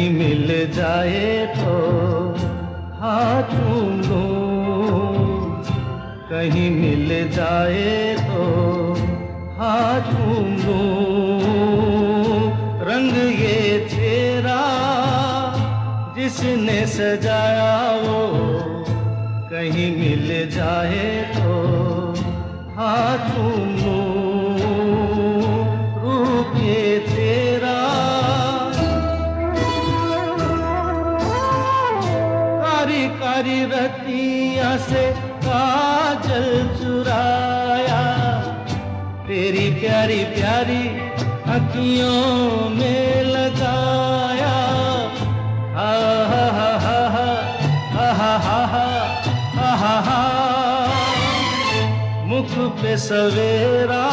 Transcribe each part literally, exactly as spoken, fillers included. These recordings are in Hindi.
कहीं मिल जाए तो हाथ चूम लूं, कहीं मिल जाए तो हाथ चूम लूं। रंग ये तेरा जिसने सजाया वो कहीं मिल जाए तो हाथ चूम लूं। रूप ये तेरा कारी कारी रतिया से काजल चुराया, तेरी प्यारी प्यारी अखियों में लगाया। हा हा हा हा हा हा हा हा हा हा। मुख पे सवेरा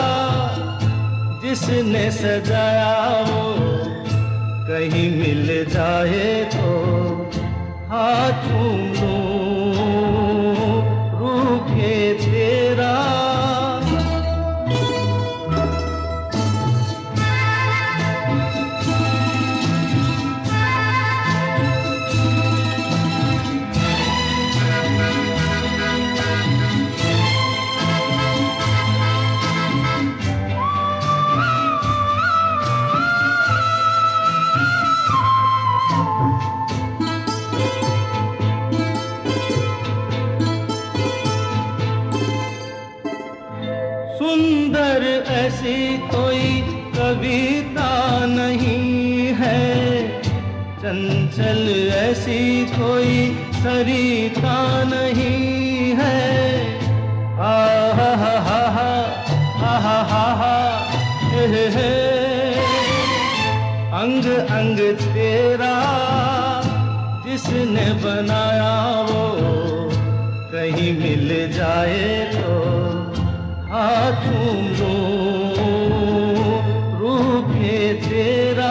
जिसने सजाया वो कहीं मिल जाए तो हाथ चूम लूं। रूप ये तेरा सुंदर ऐसी कोई कविता नहीं है, चंचल ऐसी कोई सरिता नहीं है। हा हा हा हा हा हा हा हा हे हे। अंग अंग तेरा जिसने बनाया वो कहीं मिल जाए तो हाथ चूम लूं। रूप ये तेरा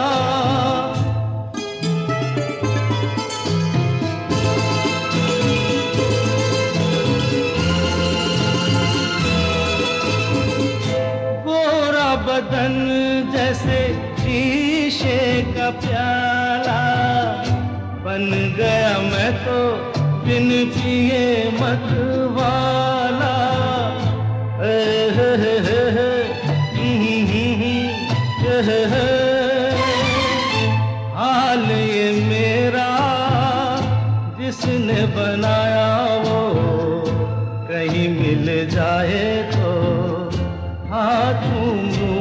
गोरा बदन जैसे शीशे का प्याला, बन गया मैं तो बिन पिए मत वाला। हाल ये मेरा जिसने बनाया वो कहीं मिल जाए तो हाथ चूम लूं।